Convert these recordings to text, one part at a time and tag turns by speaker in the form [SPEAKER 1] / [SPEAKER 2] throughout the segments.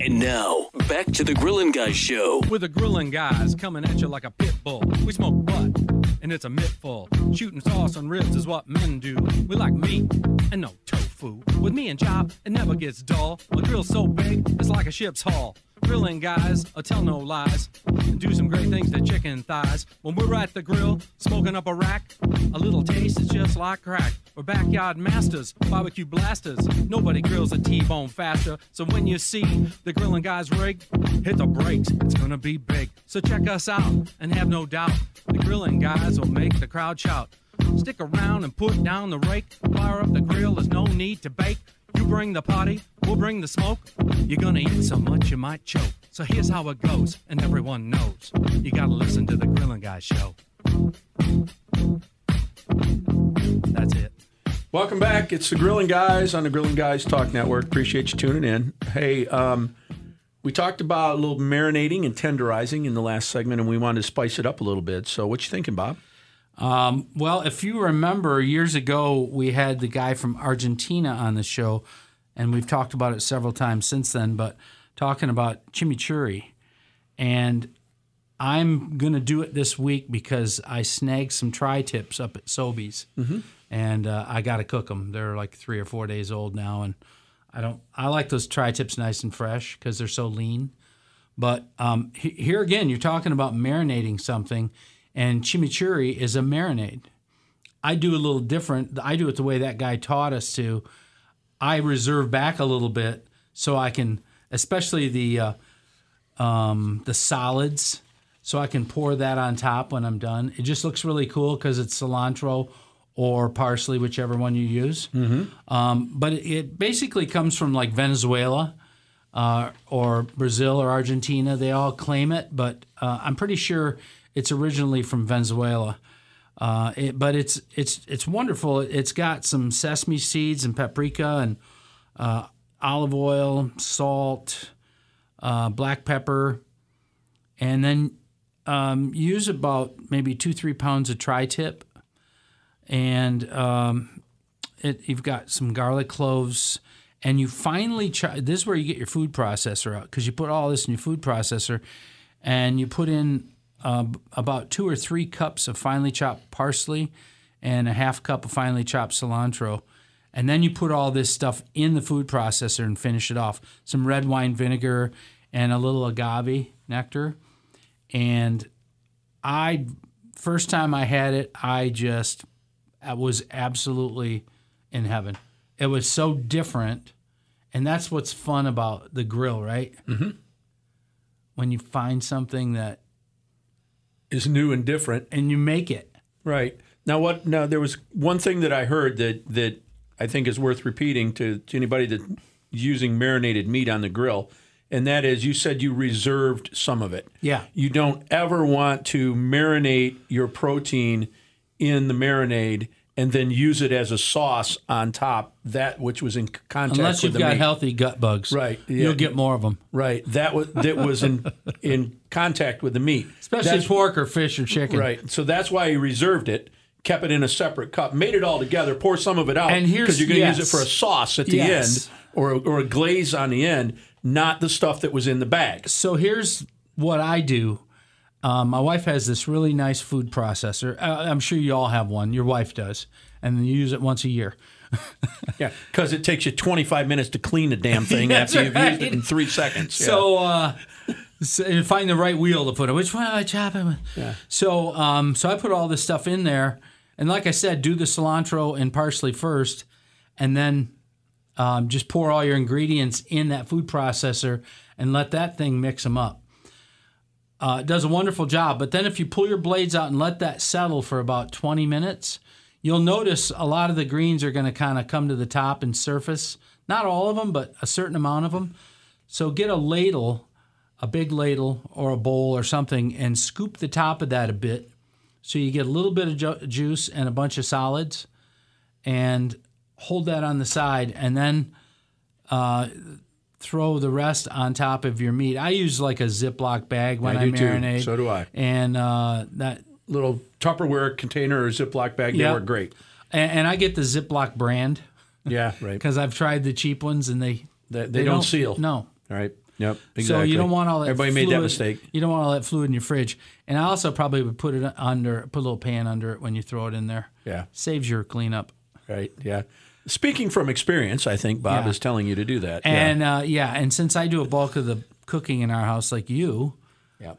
[SPEAKER 1] And now, back to the Grillin' Guys show.
[SPEAKER 2] With the Grillin' Guys coming at you like a pit bull. We smoke butt, and it's a mittful. Shooting sauce on ribs is what men do. We like meat and no tofu. With me and Chop, it never gets dull. My grill's so big, it's like a ship's hull. Grilling guys, tell no lies, and do some great things to chicken thighs. When we're at the grill, smoking up a rack, a little taste is just like crack. We're backyard masters, barbecue blasters. Nobody grills a T-bone faster. So when you see the Grilling Guys rig, hit the brakes, it's gonna be big. So check us out, and have no doubt, the Grilling Guys will make the crowd shout. Stick around and put down the rake. Fire up the grill, there's no need to bake. You bring the party, we'll bring the smoke. You're gonna eat so much you might choke. So here's how it goes, and everyone knows. You gotta listen to the Grillin' Guys show. That's it.
[SPEAKER 3] Welcome back. It's the Grillin' Guys on the Grillin' Guys Talk Network. Appreciate you tuning in. Hey, we talked about a little marinating and tenderizing in the last segment, and we wanted to spice it up a little bit. So what you thinking, Bob?
[SPEAKER 4] Well, if you remember, years ago, we had the guy from Argentina on the show, and we've talked about it several times since then, but talking about chimichurri. And I'm going to do it this week because I snagged some tri-tips up at Sobeys, and I got to cook them. They're like 3 or 4 days old now, and I like those tri-tips nice and fresh because they're so lean. But here again, you're talking about marinating something, and chimichurri is a marinade. I do a little different. I do it the way that guy taught us to. I reserve back a little bit so I can, especially the solids, so I can pour that on top when I'm done. It just looks really cool because it's cilantro or parsley, whichever one you use. But it basically comes from like Venezuela or Brazil or Argentina. They all claim it, but I'm pretty sure it's originally from Venezuela. But it's wonderful. It's got some sesame seeds and paprika and olive oil, salt, black pepper, and then use about maybe 2-3 pounds of tri-tip. And you've got some garlic cloves, and you finely chop. This is where you get your food processor out, because you put all this in your food processor, and you put in about 2 or 3 cups of finely chopped parsley and a half cup of finely chopped cilantro. And then you put all this stuff in the food processor and finish it off. Some red wine vinegar and a little agave nectar. And first time I had it, I was absolutely in heaven. It was so different. And that's what's fun about the grill, right? Mm-hmm. When you find something that
[SPEAKER 3] is new and different,
[SPEAKER 4] and you make it
[SPEAKER 3] right. Now there was one thing that I heard that I think is worth repeating to anybody that's using marinated meat on the grill, and that is, you said you reserved some of it.
[SPEAKER 4] Yeah.
[SPEAKER 3] You don't ever want to marinate your protein in the marinade and then use it as a sauce on top, that which was in contact
[SPEAKER 4] unless
[SPEAKER 3] with the meat.
[SPEAKER 4] Unless you've got healthy gut bugs.
[SPEAKER 3] Right. Yeah.
[SPEAKER 4] You'll get more of them.
[SPEAKER 3] Right. That was in contact with the meat.
[SPEAKER 4] Especially pork or fish or chicken.
[SPEAKER 3] Right. So that's why he reserved it, kept it in a separate cup, made it all together, pour some of it out, because you're going to use it for a sauce at the end or a glaze on the end, not the stuff that was in the bag.
[SPEAKER 4] So here's what I do. My wife has this really nice food processor. I'm sure you all have one. Your wife does. And you use it once a year.
[SPEAKER 3] Yeah, because it takes you 25 minutes to clean the damn thing after you've used it in 3 seconds. Yeah.
[SPEAKER 4] So find the right wheel to put it. Which one do I chop it with?
[SPEAKER 3] Yeah.
[SPEAKER 4] So I put all this stuff in there. And like I said, do the cilantro and parsley first. And then just pour all your ingredients in that food processor and let that thing mix them up. It does a wonderful job. But then if you pull your blades out and let that settle for about 20 minutes, you'll notice a lot of the greens are going to kind of come to the top and surface. Not all of them, but a certain amount of them. So get a ladle, a big ladle or a bowl or something, and scoop the top of that a bit so you get a little bit of juice and a bunch of solids, and hold that on the side, and then throw the rest on top of your meat. I use like a Ziploc bag when I marinate.
[SPEAKER 3] Too. So do I.
[SPEAKER 4] And that
[SPEAKER 3] little Tupperware container or Ziploc bag, they work great.
[SPEAKER 4] And I get the Ziploc brand.
[SPEAKER 3] Yeah, right.
[SPEAKER 4] Because I've tried the cheap ones and they
[SPEAKER 3] don't seal.
[SPEAKER 4] No.
[SPEAKER 3] All right. Yep.
[SPEAKER 4] So
[SPEAKER 3] Exactly.
[SPEAKER 4] you don't want all that.
[SPEAKER 3] Everybody
[SPEAKER 4] fluid,
[SPEAKER 3] made that mistake.
[SPEAKER 4] You don't want all that fluid in your fridge. And I also probably would put a little pan under it when you throw it in there.
[SPEAKER 3] Yeah.
[SPEAKER 4] Saves your cleanup.
[SPEAKER 3] Right. Yeah. Speaking from experience, I think Bob
[SPEAKER 4] Yeah.
[SPEAKER 3] is telling you to do that.
[SPEAKER 4] And and since I do a bulk of the cooking in our house, like you,
[SPEAKER 3] yeah.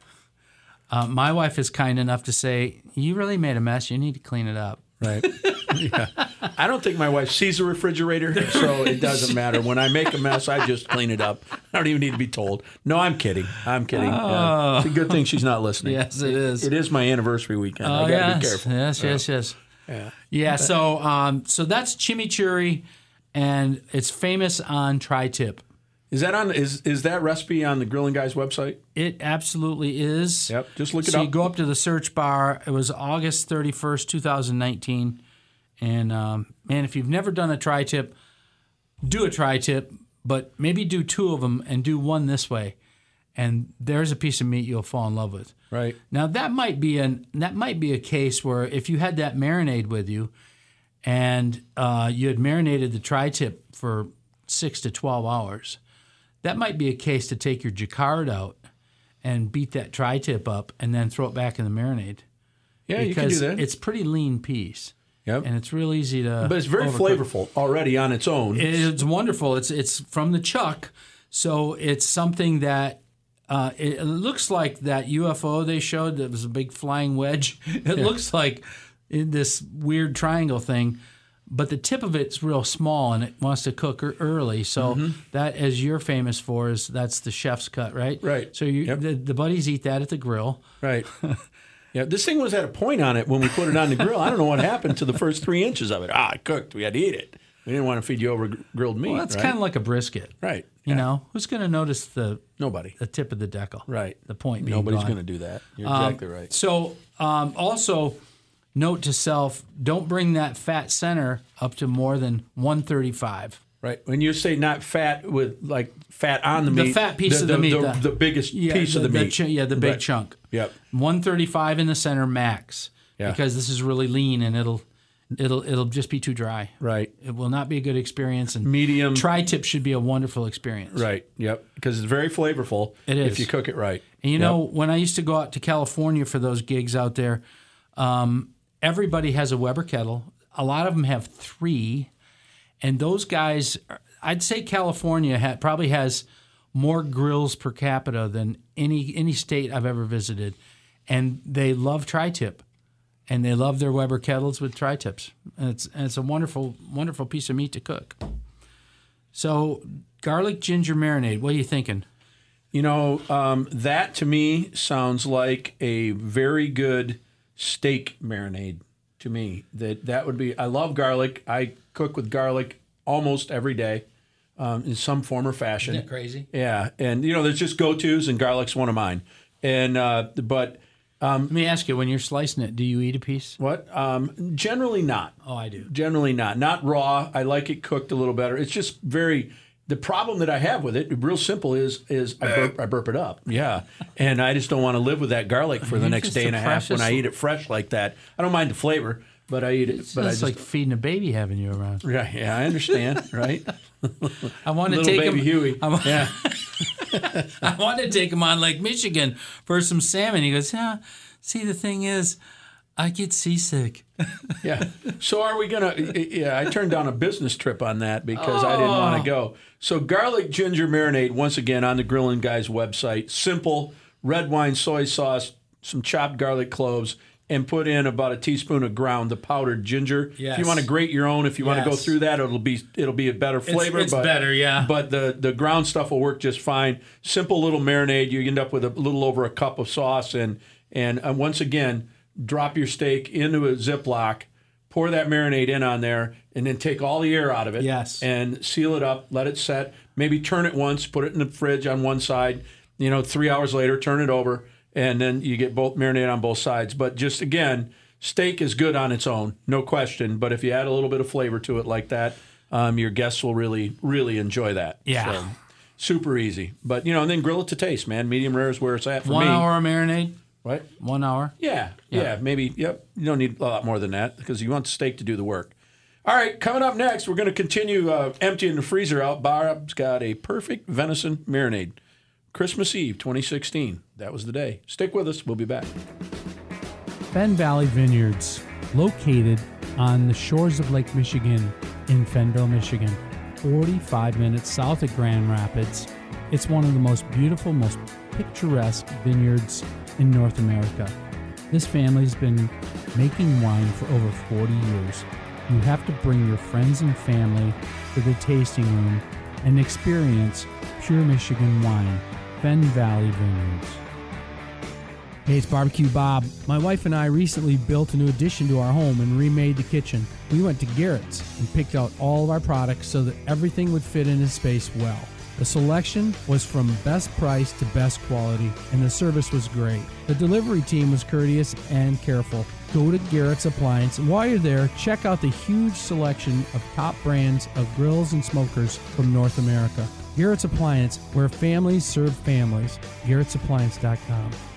[SPEAKER 4] my wife is kind enough to say, "You really made a mess. You need to clean it up."
[SPEAKER 3] Right. Yeah. I don't think my wife sees a refrigerator, so it doesn't matter. When I make a mess, I just clean it up. I don't even need to be told. No, I'm kidding. I'm kidding. It's a good thing she's not listening.
[SPEAKER 4] Yes, it is.
[SPEAKER 3] It is my anniversary weekend. I got to
[SPEAKER 4] yes.
[SPEAKER 3] be careful.
[SPEAKER 4] Yes.
[SPEAKER 3] Yeah.
[SPEAKER 4] Yeah. So that's chimichurri, and it's famous on tri-tip.
[SPEAKER 3] Is that on? Is that recipe on the Grilling Guys website?
[SPEAKER 4] It absolutely is.
[SPEAKER 3] Yep. Just look it
[SPEAKER 4] So
[SPEAKER 3] up.
[SPEAKER 4] you go up to the search bar. It was August 31st, 2019. And, man, if you've never done a tri-tip, do a tri-tip, but maybe do 2 of them and do one this way. And there's a piece of meat you'll fall in love with.
[SPEAKER 3] Right.
[SPEAKER 4] Now, that might be a case where if you had that marinade with you and you had marinated the tri-tip for 6 to 12 hours, that might be a case to take your jacquard out and beat that tri-tip up and then throw it back in the marinade.
[SPEAKER 3] Yeah, you can do that.
[SPEAKER 4] It's pretty lean piece.
[SPEAKER 3] Yep.
[SPEAKER 4] And it's real easy to.
[SPEAKER 3] But it's very flavorful already on its own.
[SPEAKER 4] It's wonderful. It's from the chuck, so it's something that it looks like that UFO they showed that was a big flying wedge. It looks like this weird triangle thing, but the tip of it's real small and it wants to cook early. So that, as you're famous for, that's the chef's cut, right?
[SPEAKER 3] Right.
[SPEAKER 4] So the buddies eat that at the grill.
[SPEAKER 3] Right. Yeah, this thing was at a point on it when we put it on the grill. I don't know what happened to the first 3 inches of it. It cooked. We had to eat it. We didn't want to feed you over grilled meat.
[SPEAKER 4] Well, that's
[SPEAKER 3] right?
[SPEAKER 4] kind of like a brisket.
[SPEAKER 3] Right.
[SPEAKER 4] You know, who's going to notice
[SPEAKER 3] Nobody.
[SPEAKER 4] the tip of the decal?
[SPEAKER 3] Right.
[SPEAKER 4] The point being
[SPEAKER 3] Nobody's
[SPEAKER 4] gone.
[SPEAKER 3] going to do that. You're exactly right.
[SPEAKER 4] So, also, note to self: don't bring that fat center up to more than 135.
[SPEAKER 3] Right. When you say not fat with like fat on the meat,
[SPEAKER 4] The fat piece of the meat,
[SPEAKER 3] the biggest piece of the meat.
[SPEAKER 4] The big
[SPEAKER 3] Right.
[SPEAKER 4] chunk.
[SPEAKER 3] Yep.
[SPEAKER 4] 135 in the center max.
[SPEAKER 3] Yeah.
[SPEAKER 4] Because this is really lean and it'll just be too dry.
[SPEAKER 3] Right.
[SPEAKER 4] It will not be a good experience. And
[SPEAKER 3] Medium.
[SPEAKER 4] tri-tip should be a wonderful experience.
[SPEAKER 3] Right. Yep. Because it's very flavorful.
[SPEAKER 4] It is.
[SPEAKER 3] if you cook it right.
[SPEAKER 4] And you know, when I used to go out to California for those gigs out there, everybody has a Weber kettle. A lot of them have 3. And those guys, I'd say California probably has more grills per capita than any state I've ever visited. And they love tri-tip. And they love their Weber kettles with tri-tips. And it's a wonderful, wonderful piece of meat to cook. So garlic ginger marinade, what are you thinking?
[SPEAKER 3] You know, that to me sounds like a very good steak marinade to me. That would be, I love garlic. I cook with garlic almost every day in some form or fashion.
[SPEAKER 4] Isn't that crazy?
[SPEAKER 3] Yeah. And, you know, there's just go-tos, and garlic's one of mine. And, but...
[SPEAKER 4] Let me ask you, when you're slicing it, do you eat a piece?
[SPEAKER 3] What? Generally not.
[SPEAKER 4] Oh, I do.
[SPEAKER 3] Generally not. Not raw. I like it cooked a little better. It's just very... The problem that I have with it, real simple, is I burp it up. Yeah. And I just don't want to live with that garlic for the next day and a half when I eat it fresh like that. I don't mind the flavor, but I eat it. But
[SPEAKER 4] It's like feeding a baby having you around.
[SPEAKER 3] Yeah, I understand, right?
[SPEAKER 4] I want to
[SPEAKER 3] Little
[SPEAKER 4] take
[SPEAKER 3] baby
[SPEAKER 4] him.
[SPEAKER 3] Huey. Yeah.
[SPEAKER 4] I want to take him on Lake Michigan for some salmon. He goes, yeah. See, the thing is, I get seasick.
[SPEAKER 3] Yeah. So are we going to... Yeah, I turned down a business trip on that because I didn't want to go. So garlic ginger marinade, once again, on the Grillin' Guys website. Simple, red wine, soy sauce, some chopped garlic cloves, and put in about a teaspoon of ground, the powdered ginger.
[SPEAKER 4] Yes.
[SPEAKER 3] If you want to grate your own, if you want to go
[SPEAKER 4] Yes.
[SPEAKER 3] through that, it'll be a better flavor.
[SPEAKER 4] It's better, yeah.
[SPEAKER 3] But the ground stuff will work just fine. Simple little marinade. You end up with a little over a cup of sauce. And once again, drop your steak into a Ziploc, pour that marinade in on there, and then take all the air out of it.
[SPEAKER 4] Yes.
[SPEAKER 3] And seal it up, let it set. Maybe turn it once, put it in the fridge on one side. 3 hours later, turn it over, and then you get both marinade on both sides. But just, again, steak is good on its own, no question. But if you add a little bit of flavor to it like that, your guests will really, really enjoy that.
[SPEAKER 4] Yeah.
[SPEAKER 3] So, super easy. But, and then grill it to taste, man. Medium rare is where it's at for
[SPEAKER 4] 1
[SPEAKER 3] me.
[SPEAKER 4] hour of marinade?
[SPEAKER 3] What? 1
[SPEAKER 4] hour?
[SPEAKER 3] Yeah, maybe. Yep. You don't need a lot more than that because you want the steak to do the work. All right, coming up next, we're going to continue emptying the freezer out. Bob's got a perfect venison marinade. Christmas Eve, 2016. That was the day. Stick with us. We'll be back.
[SPEAKER 5] Fenn Valley Vineyards, located on the shores of Lake Michigan in Fennville, Michigan, 45 minutes south of Grand Rapids. It's one of the most beautiful, most picturesque vineyards in North America. This family's been making wine for over 40 years. You have to bring your friends and family to the tasting room and experience pure Michigan wine. Fenn Valley Vineyards.
[SPEAKER 6] Hey, it's Barbecue Bob. My wife and I recently built a new addition to our home and remade the kitchen. We went to Garrett's and picked out all of our products so that everything would fit in the space well. The selection was from best price to best quality, and the service was great. The delivery team was courteous and careful. Go to Garrett's Appliance, and while you're there, check out the huge selection of top brands of grills and smokers from North America. Garrett's Appliance, where families serve families. Garrett'sAppliance.com.